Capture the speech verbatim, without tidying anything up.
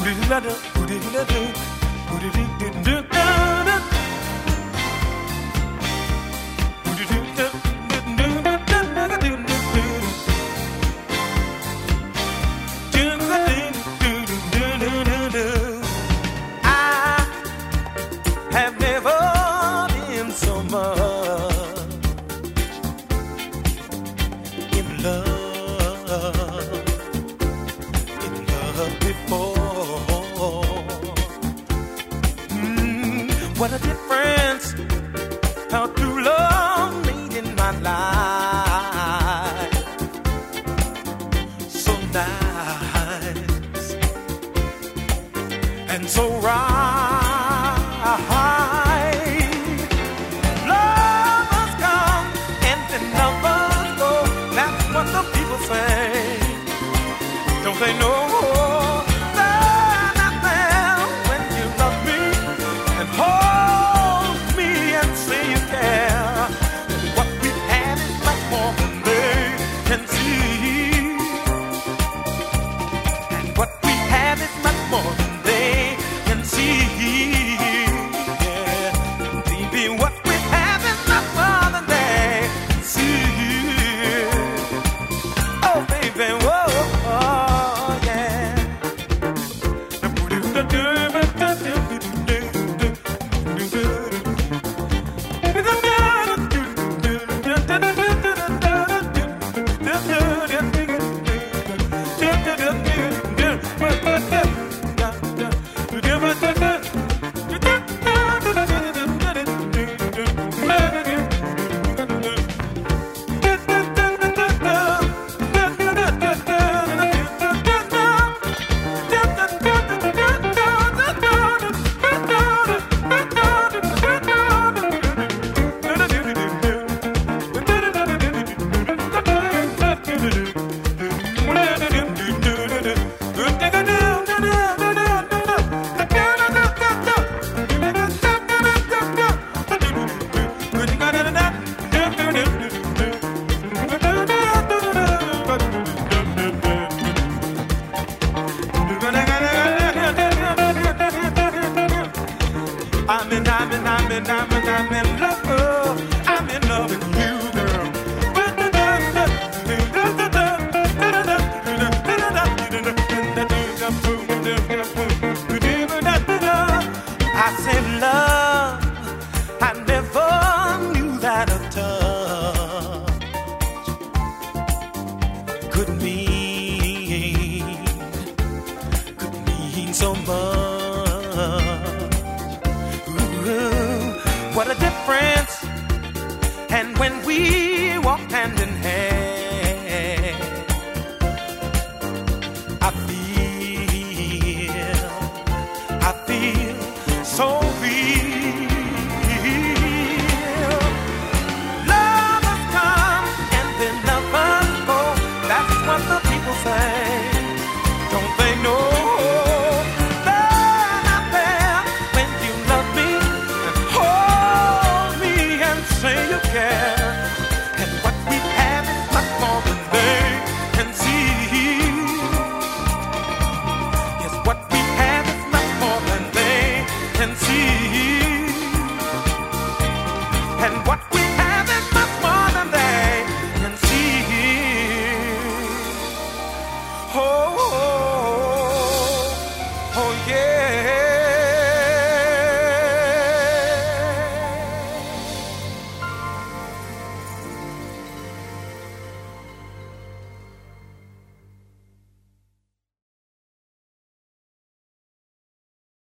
What a difference how true love made in my life. So nice and so right. Love has come and then lovers go. That's what the people say. Don't they know? I'm in, I'm in, I'm in, I'm in, I'm in love. I'm in love with you, girl. I said love, I never knew that a touch could mean, could mean so much. What a difference. And when we walk hand in hand,